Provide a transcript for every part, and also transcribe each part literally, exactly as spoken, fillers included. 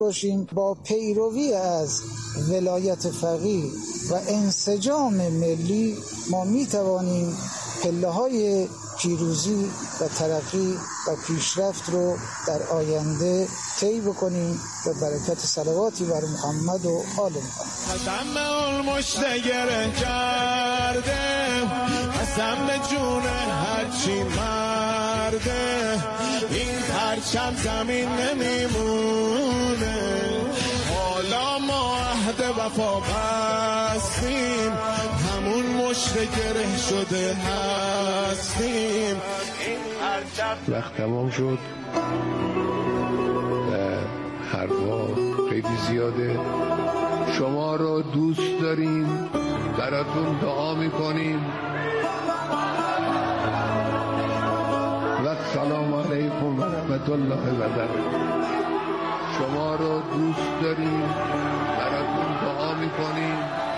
باشیم. با پیروی از ولایت فقیه و انسجام ملی ما می توانیم پله‌های پیروزی و ترقی و پیشرفت رو در آینده طی بکنیم و برکت صلواتی بر محمد و آل محمد. قسم به اون مشتگره کرده، قسم به جون هرچی مرده، این پرچم زمین نمیمونه. حالا ما عهد وفا بستیم، همون مشتگره شده هستیم. وقت تمام شد، حرفا خیلی زیاده. شما رو دوست داریم، براتون دعا میکنیم و سلام علیکم و رحمت الله و برکاته. شما رو دوست داریم، براتون دعا میکنیم.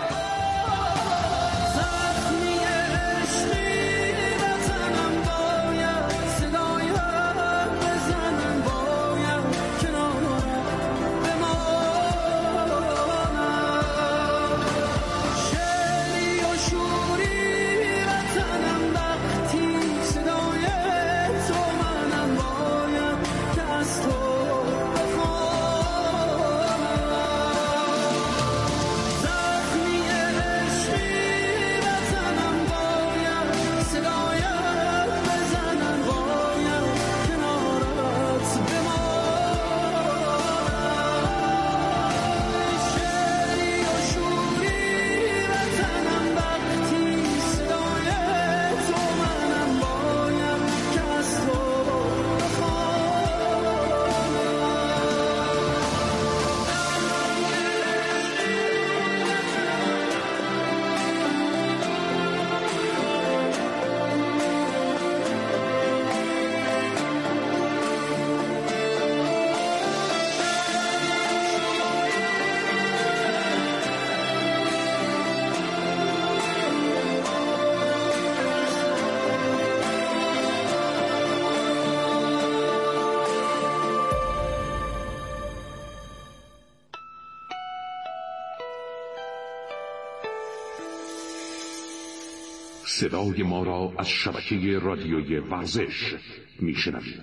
صدای ما را از شبکه رادیوی ورزش میشنوید.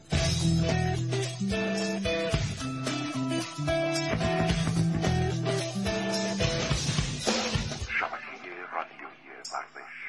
شبکه رادیوی ورزش.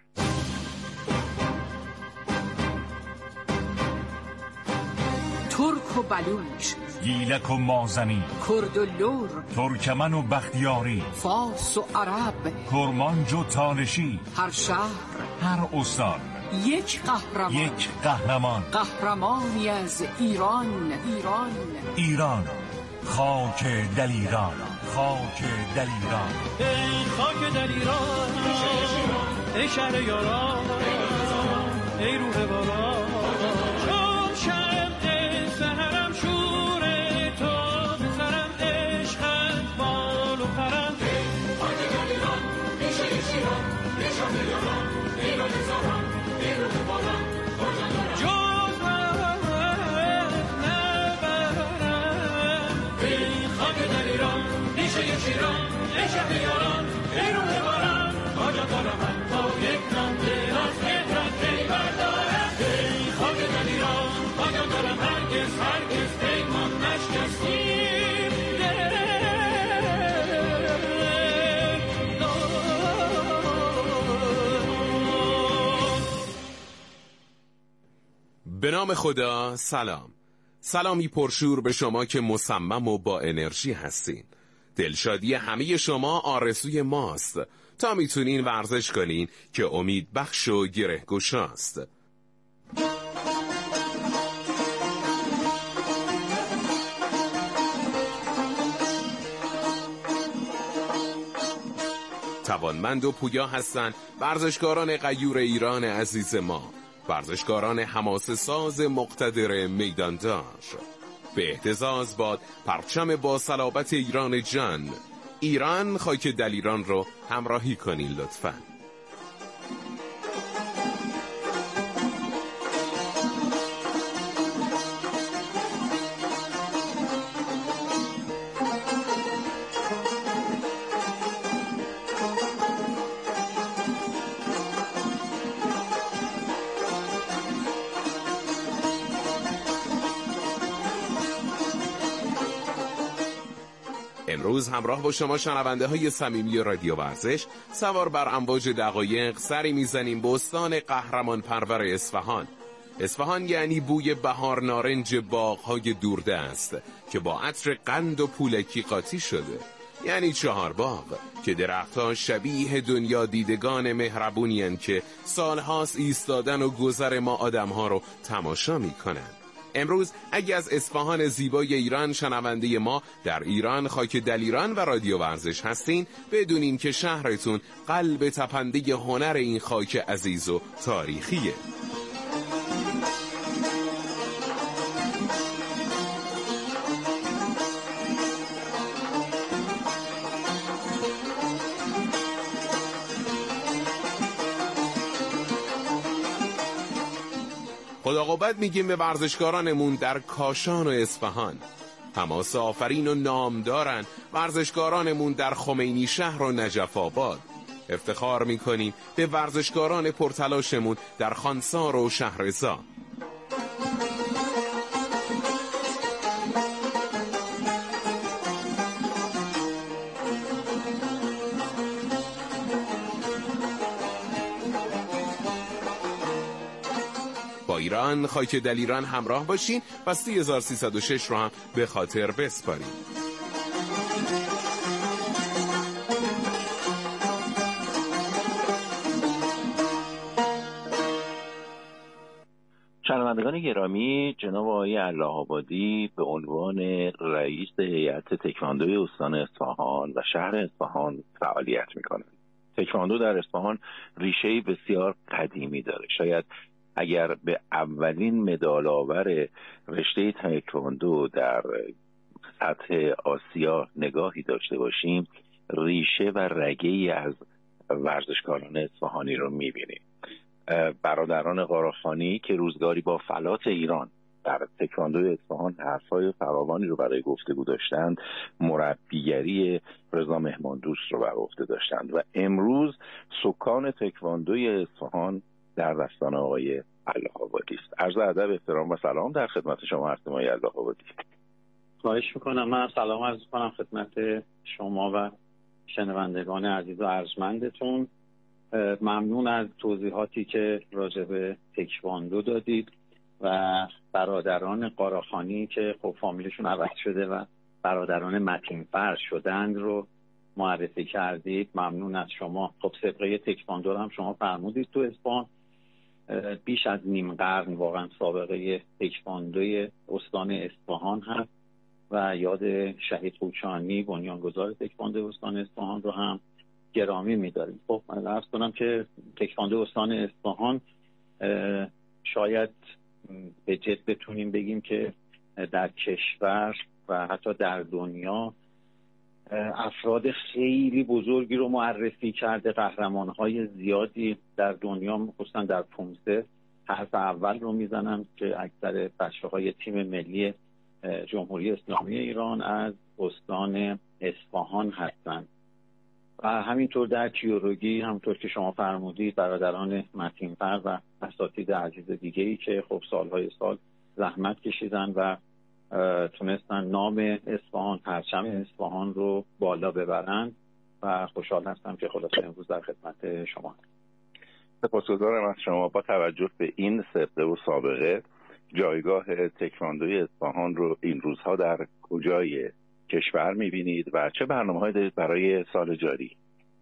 ترک و بلوچ، گیلک و مازنی، کرد و لور، ترکمن و بختیاری، فارس و عرب، کرمانج و تالشی، هر شهر، هر استان یک قهرمان، یک قهرمان، قهرمانی از ایران. ایران ایران، خاک دلیران، خاک دلیران، ای خاک دلیران، ای شهر یاران، ای روح باران، چون شب سحرم شور تو بسرم عشقت بال و پرم. ای خاک دلیران، ای شهر شیران، ای شهر یاران، ای روح زاران، ای روح باران، جز رحمت نبرم. ای خاک دلیران، ای شهر شیران، ای شهر یاران، ای روح باران، آجا دارم من تا یک نام دراز مهران پی بردارم. ای خاک دلیران، آجا دارم هرگز هرگز پیمان نشکستیم. به نام خدا. سلام، سلامی پرشور به شما که مصمم و با انرژی هستین. دلشادی همه شما آرزوی ماست تا میتونین ورزش کنین که امید بخش و گره گشاست. توانمند و پویا هستن ورزشکاران غیور ایران عزیز ما، ورزشکاران حماسه ساز مقتدر میداندار. به اهتزاز باد پرچم با صلابت ایران جان. ایران، خاک دلیران رو همراهی کنین لطفاً. امروز همراه با شما شنونده های صمیمی رادیو ورزش سوار بر امواج دقایق سری میزنیم به استان قهرمان پرور اصفهان. اصفهان یعنی بوی بهار نارنج باغ‌های دوردست که با عطر قند و پولکی قاطی شده، یعنی چهار باغ که درختها شبیه دنیا دیدگان مهربونین که سالهاست ایستادن و گذر ما آدمها رو تماشا میکنن. امروز اگه از اصفهان زیبای ایران شنونده ما در ایران خاک دلیران و رادیو ورزش هستین، بدونین که شهرتون قلب تپنده هنر این خاک عزیز و تاریخیه. خداقوبت میگیم به ورزشکارانمون در کاشان و اصفهان. حماسه آفرین و نام دارن ورزشکارانمون در خمینی شهر و نجف آباد. افتخار میکنیم به ورزشکاران پرتلاشمون در خانسار و شهرزا. ایران خاک دلیران همراه باشین و سه هزار و سیصد و شش رو هم به خاطر بسپاریم. شنوندگان گرامی، جناب آقای الله‌آبادی به عنوان رئیس هیئت تکواندوی استان اصفهان و شهر اصفهان فعالیت می‌کنند. تکواندو در اصفهان ریشه‌ای بسیار قدیمی داره. شاید اگر به اولین مدال آور رشته تکواندو در سطح آسیا نگاهی داشته باشیم، ریشه و رگه‌ای از ورزشکاران اصفهانی رو می‌بینیم. برادران قاراخانی که روزگاری با فلات ایران در تکواندو اصفهان حرفای فراوانی رو برای گفتگو داشتند، مربیگری رضا مهماندوست رو بر عهده داشتند و امروز سکان تکواندوی اصفهان در دستان آقای الله‌آبادی است. عرض ادب، احترام و سلام در خدمت شما هستم آقای الله‌آبادی. خواهش میکنم. من سلام عرض کنم خدمت شما و شنوندگان عزیز و ارجمندتون. ممنون از توضیحاتی که راجع به تکواندو دادید و برادران قاراخانی که خب فامیلشون عوض شده و برادران متین‌فر شدند رو معرفی کردید. ممنون از شما. خب سابقه تکواندو هم شما فرمودید تو اصفهان بیش از نیم قرن واقعا سابقه تکواندوی استان اصفهان هست و یاد شهید قوچانی بنیانگذار تکواندو استان اصفهان رو هم گرامی می‌داریم. خب من عرض کنم که تکواندو استان اصفهان شاید به جد بتونیم بگیم که در کشور و حتی در دنیا افراد خیلی بزرگی رو معرفی کرده، قهرمان‌های زیادی در دنیا، خصوصا در پومسه حرف اول رو میزنم که اکثر بچه‌های تیم ملی جمهوری اسلامی ایران از استان اصفهان هستند. و همینطور در کیوروگی همونطور که شما فرمودید برادران متین‌فر و اساتید عزیز دیگه‌ای که خب سالهای سال زحمت کشیدن و تونستن نام اصفهان، پرچم اصفهان رو بالا ببرن و خوشحال هستم که خلاصه امروز در خدمت شما هستم. سپاسگزارم از شما. با توجه به این سابقه و سابقه، جایگاه تکواندوی اصفهان رو این روزها در کجای کشور می‌بینید و چه برنامه‌هایی دارید برای سال جاری؟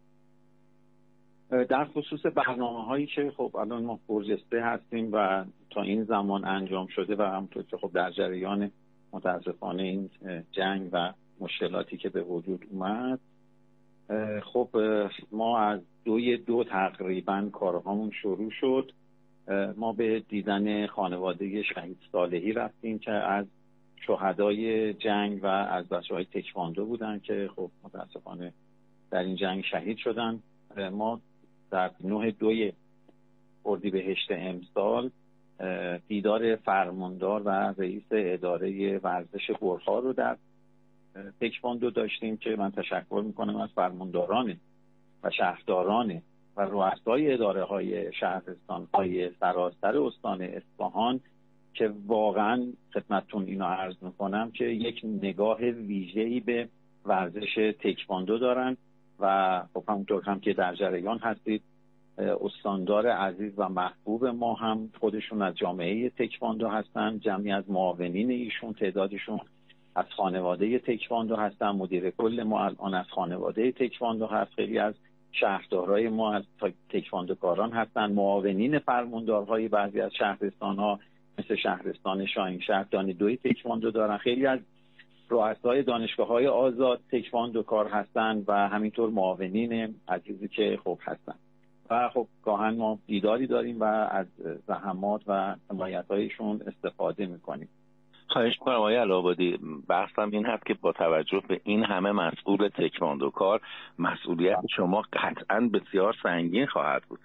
در خصوص برنامه‌هایی که خب الان ما برج سه هستیم و تا این زمان انجام شده و همونطور که خب در جریان متاسفانه این جنگ و مشکلاتی که به وجود اومد، خب ما از دوی دو تقریبا کارهامون شروع شد. ما به دیدن خانواده شهید صالحی رفتیم که از شهدای جنگ و از بچه‌های تکواندو بودن که خب متاسفانه در این جنگ شهید شدن. ما در نه دوی اردیبهشت امسال دیدار فرماندار و رئیس اداره ورزش برخا رو در تکواندو داشتیم که من تشکر میکنم از فرمانداران و شهرداران و رؤسای اداره های شهرستان های سراسر استان اصفهان که واقعا خدمتتون اینو عرض میکنم که یک نگاه ویژه‌ای به ورزش تکواندو دارن و خب همونطور هم که در جریان هستید استاندار عزیز و محبوب ما هم خودشون از جامعه تکواندو هستن. جمعی از معاونین ایشون تعدادشون از خانواده تکواندو هستن. مدیر کل ما الان از خانواده تکواندو هست. خیلی از شهردارهای ما از تکواندوکاران هستن. معاونین فرماندارهای بعضی از شهرستان‌ها مثل شهرستان شاهینشهر دانشگاه تکواندو دارن. خیلی از رؤسای دانشگاه‌های آزاد تکواندوکار هستن و همینطور معاونین عزیزی که خوب هستن و خب گاهن ما دیداری داریم و از زحمات و حمایت‌هایشون استفاده می‌کنیم. خواهش می‌کنم آقای علوآبادی، بحثم این هست که با توجه به این همه مسئول تکواندوکار مسئولیت شما قطعاً بسیار سنگین خواهد بود.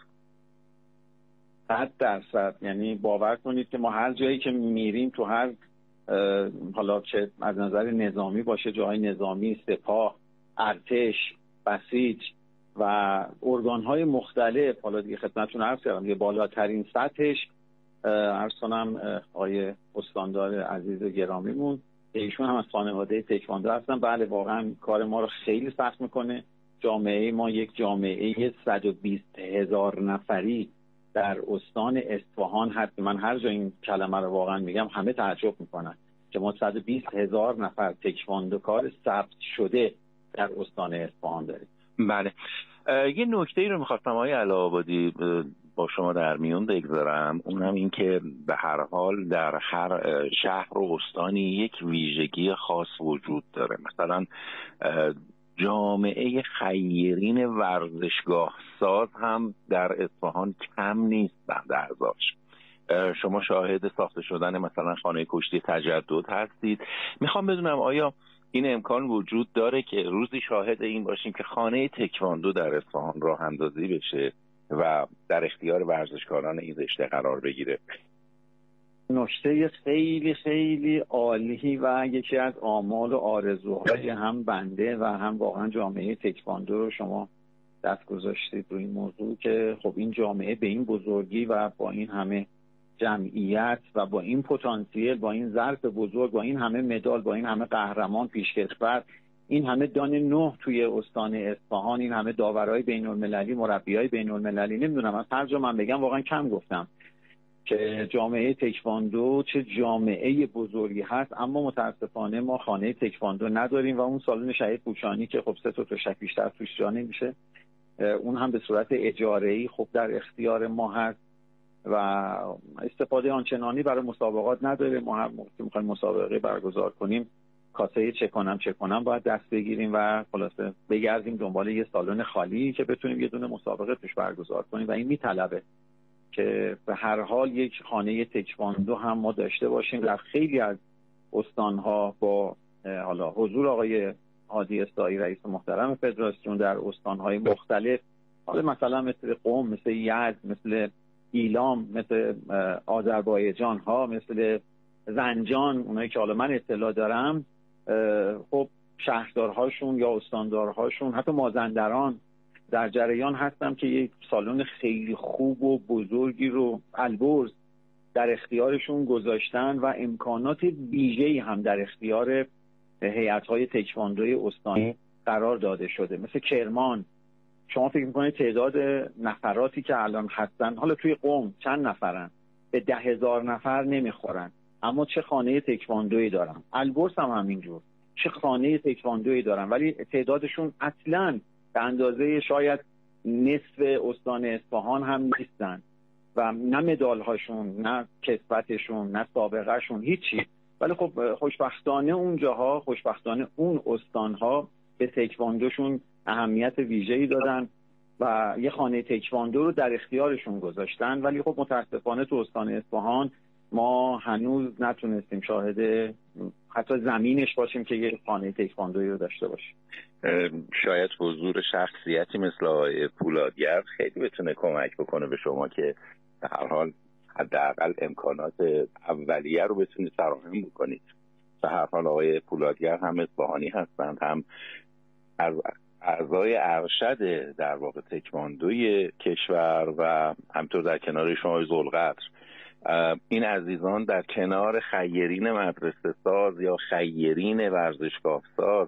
صد درصد. یعنی باور کنید که ما هر جایی که میریم تو هر حالا چه از نظر نظامی باشه، جای نظامی، سپاه، ارتش، بسیج و ارگان‌های مختلف، حالا دیگه خدمتتون عرض کردم دیگه بالاترین سطحش عرض کنم آقای استاندار عزیز گرامیمون ایشون هم از خانواده تکواندو هستن. بله واقعا کار ما رو خیلی سخت میکنه. جامعه ما یک جامعه صد و بیست هزار نفری در استان اصفهان هست. من هر جا این کلمه رو واقعا میگم همه تعجب میکنن که ما صد و بیست هزار نفر تکواندوکار ثبت شده در استان اصفهان داریم. بله، یه نکته ای رو میخواستم آقای علوآبادی با شما در میون بگذارم، اونم این که به هر حال در هر شهر و استانی یک ویژگی خاص وجود داره. مثلا جامعه خیرین ورزشگاه ساز هم در اصفهان کم نیست بعد اعضاش. شما شاهد ساخته شدن مثلا خانه کشتی تجدد هستید. میخوام بدونم آیا این امکان وجود داره که روزی شاهد این باشیم که خانه تکواندو در اصفهان راه اندازی بشه و در اختیار ورزشکاران این رشته قرار بگیره؟ نکته خیلی خیلی عالی و یکی از آمال و آرزوهای هم بنده و هم واقعا جامعه تکواندو رو شما دست گذاشتید روی این موضوع که خب این جامعه به این بزرگی و با این همه جمعیت و با این پتانسیل، با این ظرف بزرگ، با این همه مدال، با این همه قهرمان پیشکسوت، این همه دان نه توی استان اصفهان، این همه داورای بین المللی، مربیای بین المللی، نمیدونم از هر جا من بگم واقعا کم گفتم که جامعه تکواندو چه جامعه بزرگی هست. اما متاسفانه ما خانه تکواندو نداریم و اون سالن شهید پوچانی که خب سه تا تشک بیشتر توش جا نمیشه، اون هم به صورت اجاره‌ای خب در اختیار ما هست و استفاده آنچنانی برای مسابقات نداره. ما هر موقع که می‌خوایم مسابقه برگزار کنیم کاسه چه کنم چه کنم باید دست بگیریم و خلاصه بگردیم دنبال یه سالن خالی که بتونیم یه دونه مسابقه توش برگزار کنیم و این میطلبه که به هر حال یک خانه تکواندو هم ما داشته باشیم. در خیلی از استانها با حالا حضور آقای هادی استایی رئیس محترم فدراسیون در استانهای مختلف، حالا مثلا مثل قم، مثل یزد، مثل ایلام، مثل آذربایجان ها، مثل زنجان، اونایی که حالا من اطلاع دارم، خب شهردارهاشون یا استاندارهاشون حتی مازندران در جریان هستم که یک سالن خیلی خوب و بزرگی رو البرز در اختیارشون گذاشتن و امکانات ویژه‌ای هم در اختیار هیئت‌های تکواندوی استانی قرار داده شده. مثل کرمان، شما فکر می‌کنید تعداد نفراتی که الان هستن، حالا توی قم چند نفرن؟ به ده هزار نفر نمیخورن، اما چه خانه تکواندویی دارن. البرز هم همینجور، چه خانه تکواندویی دارن، ولی تعدادشون اصلاً به اندازه شاید نصف استان اصفهان هم نیستن و نه مدال هاشون، نه کسبتشون، نه سابقه شون، هیچی. ولی خب خوشبختانه اون جاها، خوشبختانه اون استانها به تکواندوشون اهمیت ویژه‌ای دادن و یه خانه تکواندو رو در اختیارشون گذاشتن. ولی خب متاسفانه تو استان اصفهان ما هنوز نتونستیم شاهد حتی زمینش باشیم که یه خانه تکواندویی رو داشته باشیم. شاید حضور شخصیتی مثل آقای پولادگر خیلی بتونه کمک بکنه به شما که به هر حال حداقل امکانات اولیه رو بتونید فراهم بکنید. به هر حال آقای پولادگر هم اصفهانی هستند، هم از اعضای ارشد در واقع تکواندوی کشور و همطور در کنار شما ذوالقدر. این عزیزان در کنار خیرین مدرسه ساز یا خیرین ورزشگاه ساز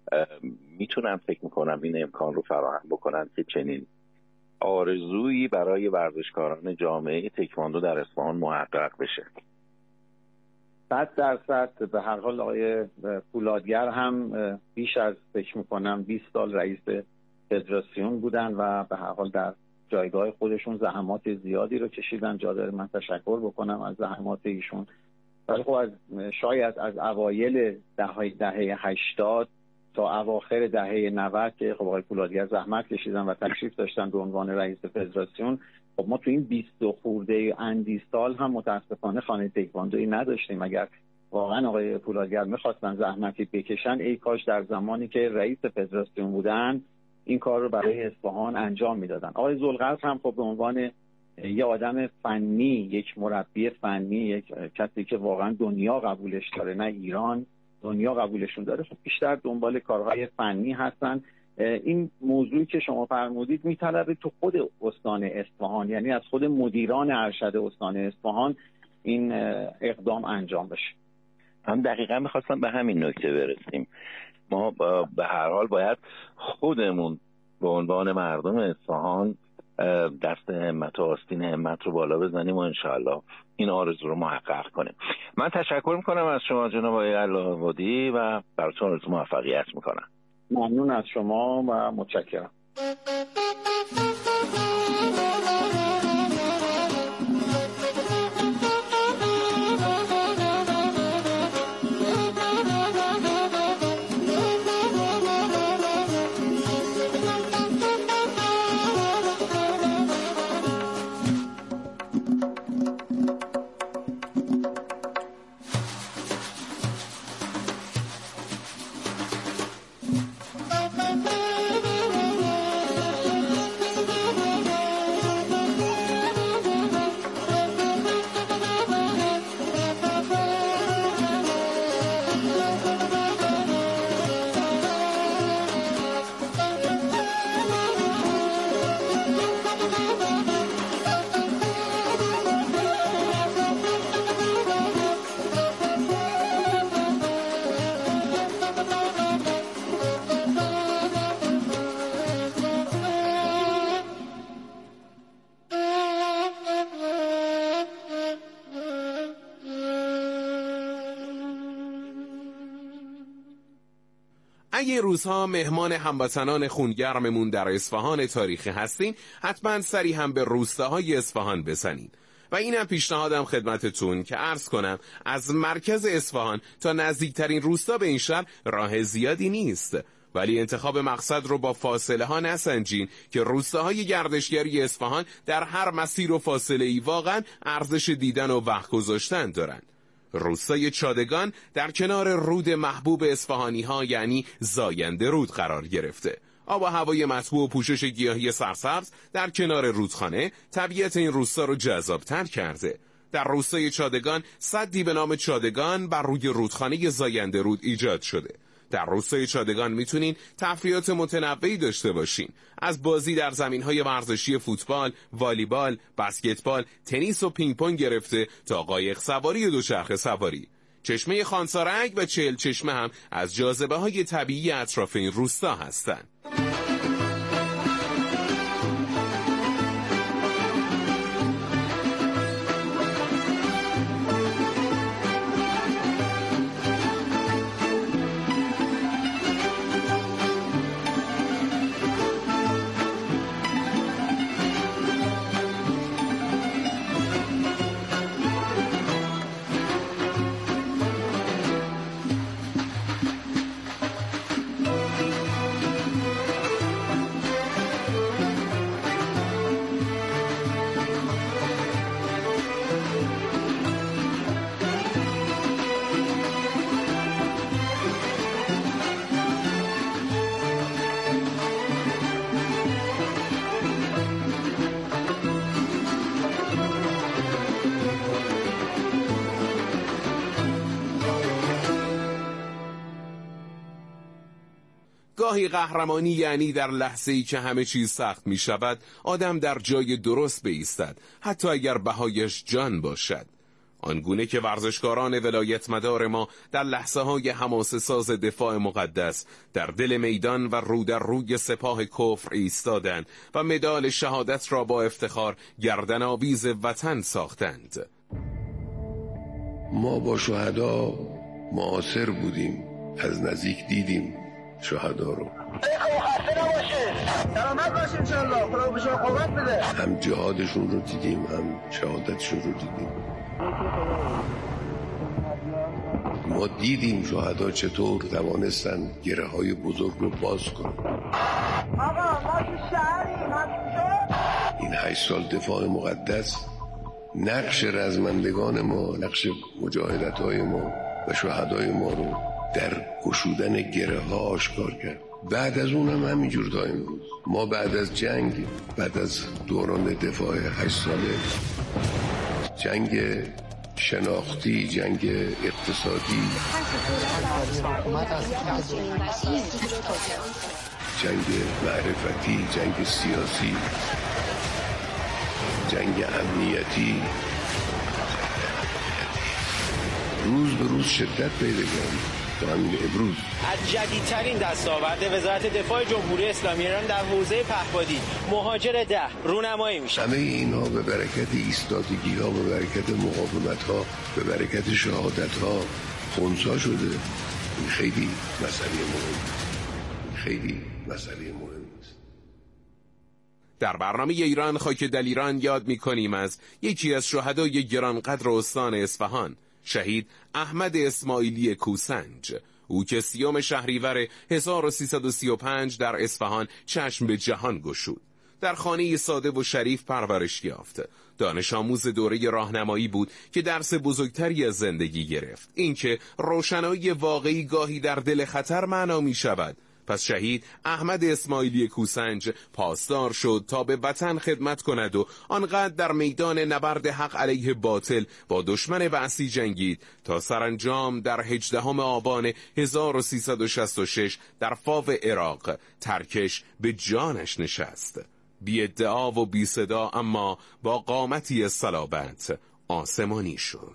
میتونن فکر میکنم این امکان رو فراهم بکنن که چنین آرزویی برای ورزشکاران جامعه تکواندو در اصفهان محقق بشه. صد درصد. به هر حال آقای پولادگر هم بیش از فکر میکنم بیست سال رئیس فدراسیون بودن و به هر حال در جایگاه خودشون زحمات زیادی رو کشیدن. جا داره من تشکر بکنم از زحمات ایشون. ولی خب از شاید از اوایل دهه دهه هشتاد تا اواخر دهه نود که خب آقای پولادگر زحمت کشیدن و تشریف داشتن به عنوان رئیس فدراسیون، خب ما تو این بیست و خورده اندی سال هم متاسفانه خانه تکواندویی نداشتیم. اگر واقعا آقای پولادگر میخواستن زحمتی بکشن، ای کاش در زمانی که رئیس فدراسیون بودن این کار رو برای اصفهان انجام میدادن. آقای ذوالقصر هم خب به عنوان یه آدم فنی، یک مربی فنی، یک کسی که واقعا دنیا قبولش داره، نه ایران، دنیا قبولشون داره، خب بیشتر دنبال کارهای فنی هستن. این موضوعی که شما فرمودید میطلبه تو خود استان اصفهان، یعنی از خود مدیران ارشد استان اصفهان این اقدام انجام بشه. هم دقیقا میخواستم به همین نکته برسیم. ما به هر حال باید خودمون به عنوان مردم اصفهان دست همت و آستین همت رو بالا بزنیم و انشاءالله این آرزو رو محقق کنیم. من تشکر میکنم از شما جناب آقای الله‌آبادی و براتون آرزو موفقیت میکنم. ممنون از شما و متشکرم. اگه روزها مهمان هموطنان خونگرممون در اصفهان تاریخی هستین، حتما سری هم به روستاهای اصفهان بزنین. و اینم پیشنهادم خدمتتون که عرض کنم از مرکز اصفهان تا نزدیکترین روستا به این شهر راه زیادی نیست، ولی انتخاب مقصد رو با فاصله ها نسنجین که روستاهای گردشگری اصفهان در هر مسیر و فاصله ای واقعا ارزش دیدن و وقت گذاشتن دارن. روستای چادگان در کنار رود محبوب اصفهانی ها یعنی زاینده رود قرار گرفته. آب و هوای مطبوع و پوشش گیاهی سرسبز در کنار رودخانه طبیعت این روستا رو جذاب‌تر کرده. در روستای چادگان سدی به نام چادگان بر روی رودخانه زاینده رود ایجاد شده. در روستای چادگان میتونین تفریحات متنوعی داشته باشین، از بازی در زمین‌های ورزشی فوتبال، والیبال، بسکتبال، تنیس و پینگ پونگ گرفته تا قایق سواری و دوچرخه سواری. چشمه خانسارنگ و چهل چشمه هم از جاذبه‌های طبیعی اطراف این روستا هستند. گاهی قهرمانی یعنی در لحظه‌ای که همه چیز سخت می شود آدم در جای درست بایستد، حتی اگر بهایش جان باشد. آنگونه که ورزشکاران ولایت مدار ما در لحظه های حماسه ساز دفاع مقدس در دل میدان و رو در روی سپاه کفر ایستادند و مدال شهادت را با افتخار گردن آویز وطن ساختند. ما با شهدا معاصر بودیم، از نزدیک دیدیم شهدا رو. هم جهادشون رو دیدیم، هم شهادتشون رو دیدیم. ما دیدیم شهدا چطور توانستن گره های بزرگ رو باز کنن. این هشت سال دفاع مقدس نقش رزمندگان ما، نقش مجاهدت های ما و شهدای ما رو در گشودن گره ها آشکار کرد. بعد از اونم همینجور تا امروز ما بعد از جنگ، بعد از دوران دفاع هشت ساله، جنگ شناختی، جنگ اقتصادی، جنگ معرفتی، جنگ سیاسی، جنگ امنیتی، روز به روز شدت پیدا کرد. همین امروز از جدیدترین دستاورد وزارت دفاع جمهوری اسلامی ایران در حوزه پهپادی مهاجر ده رونمایی میشه. همه اینها به برکت ایستادگی ها، به برکت مقاومت ها، به برکت شهادت ها خنثی شده. این خیلی مسئله مهم، خیلی مسئله مهم است. در برنامه ایران خاک دلیران یاد میکنیم از یکی از شهدای گرانقدر استان اصفهان، شهید احمد اسماعیلی کوسنج. او که سیوم شهریور هزار و سیصد و سی و پنج در اصفهان چشم به جهان گشود. در خانه ساده و شریف پرورش یافت. دانش آموز دوره راهنمایی بود که درس بزرگتری از زندگی گرفت، اینکه روشنایی واقعی گاهی در دل خطر معنا می شود. پس شهید احمد اسماعیلی کوسنج پاسدار شد تا به وطن خدمت کند و آنقدر در میدان نبرد حق علیه باطل با دشمن وحشی جنگید تا سرانجام در هجدهم آبان هزار و سیصد و شصت و شش در فاو عراق ترکش به جانش نشست. بی ادعا و بی صدا، اما با قامتی صلابت آسمانی شد.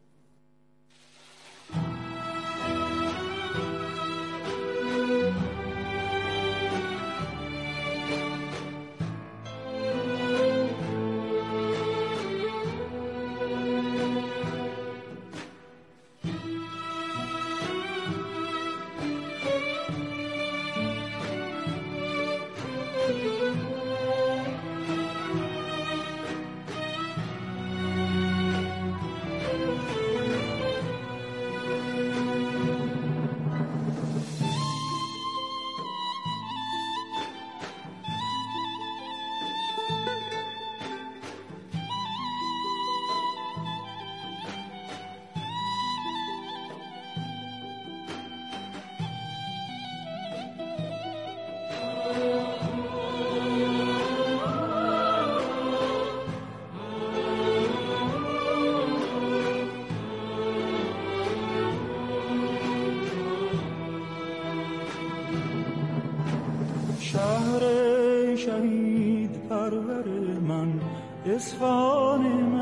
شهر شهید پرور من، اصفهان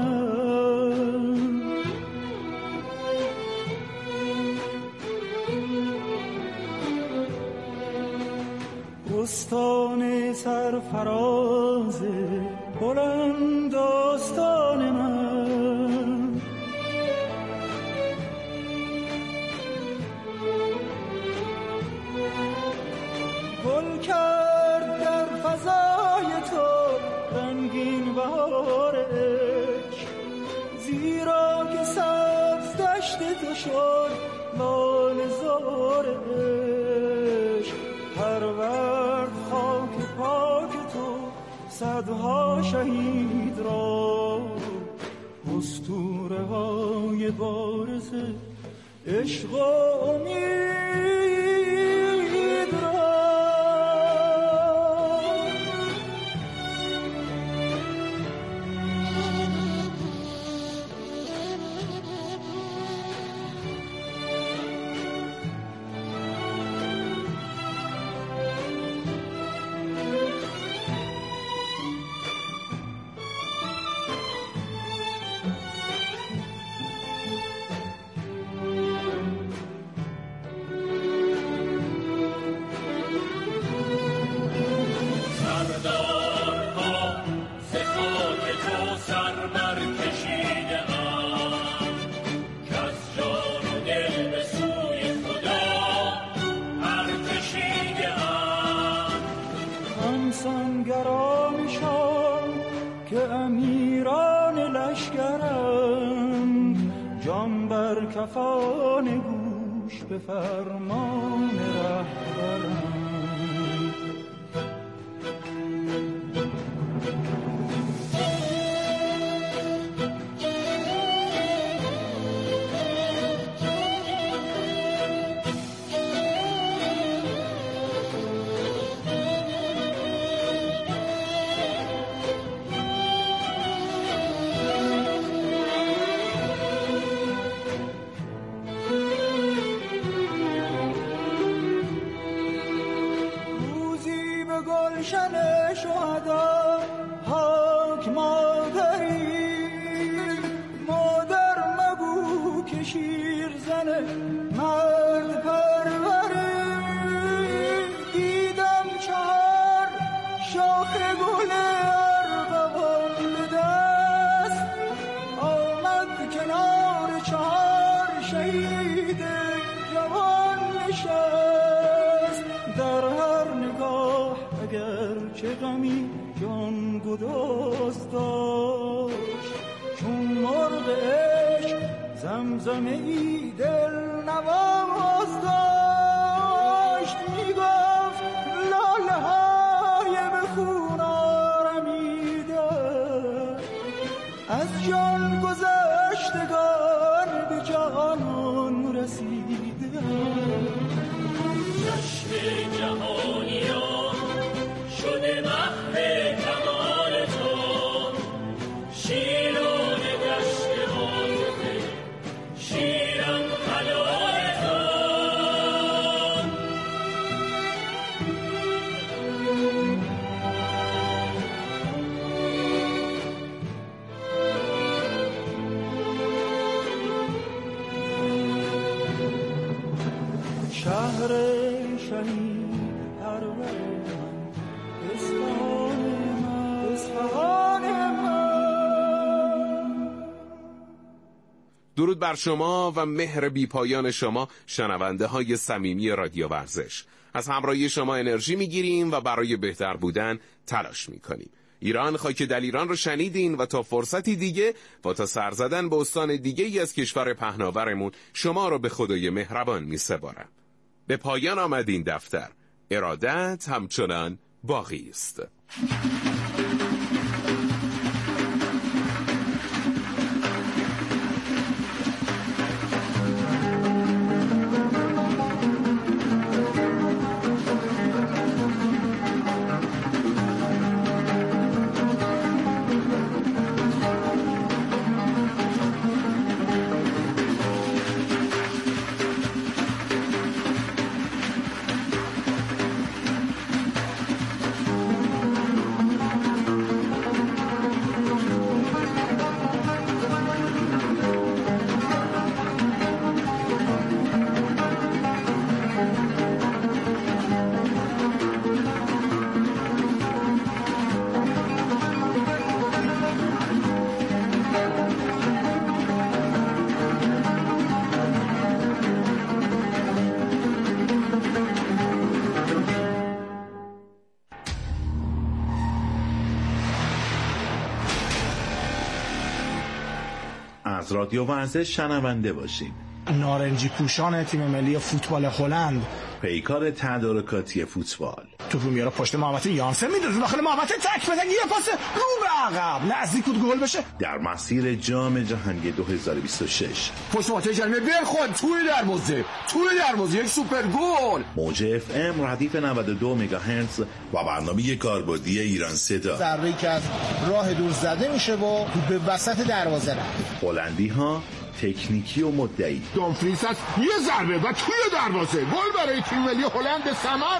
من، استان سرفراز بلند آستان من، گل کرد در فضای تو رنگین بهار عشق، زیرا که سبز دشت تو شد لاله زار عشق، پرورد خاک پاک تو صدها شهید را، اسطوره های بارز عشق و امید را. افسانگرانشان که امیران لشکرند، جان بر کفان گوش به فرمان رهبرند. گلشن شهدا حاک مادری، مادر مگو که شیر زنه مرد پروری. دیدم چهار شاخ گل ارغوان به دست، آمد کنار چهار شهید جوان نشست. در هر نگاه اگر چه غمی جان گداز داشت، چون مرغ عشق زمزمه ای دل نواز داشت. میگفت لاله های به خون آرمیده، از جان گذشتگان به جانان رسیده. چشم جهانیان شده محو کمال تو، شیران دشت عاطفه شیرم حلال تو. شهر شهید پرور درود بر شما و مهر بی پایان شما شنونده های صمیمی رادیو ورزش. از همراهی شما انرژی میگیریم و برای بهتر بودن تلاش میکنیم. ایران خاک دلیران رو شنیدین و تا فرصتی دیگه و تا سر زدن به استان دیگه ای از کشور پهناورمون شما رو به خدای مهربان میسپارم. به پایان آمد این دفتر. ارادت همچنان باقی است. از رادیو ورزش شنونده باشید. نارنجی پوشان تیم ملی فوتبال هلند، پیکار تدارکاتی فوتبال، توپو میاره پشت محوطه، یانسن میدوزه داخل محوطه، تک بزن، یه پاس رو به عقب، نزدیک بود گل بشه. در مسیر جام جهانی دو هزار و بیست و شش پشت محوطه جریمه برخورد توی دروازه، توی دروازه، یک سوپر گل. موج اف ام ردیف نود و دو مگاهرتز و برنامه کاربردی ایران صدا. ضربه‌ای که از راه دور زده میشه و به وسط دروازه رفت. هلندی ها تکنیکی و مدعی. دومفریس است، یه ضربه و توی دروازه، گل برای تیم ملی هلند ثمر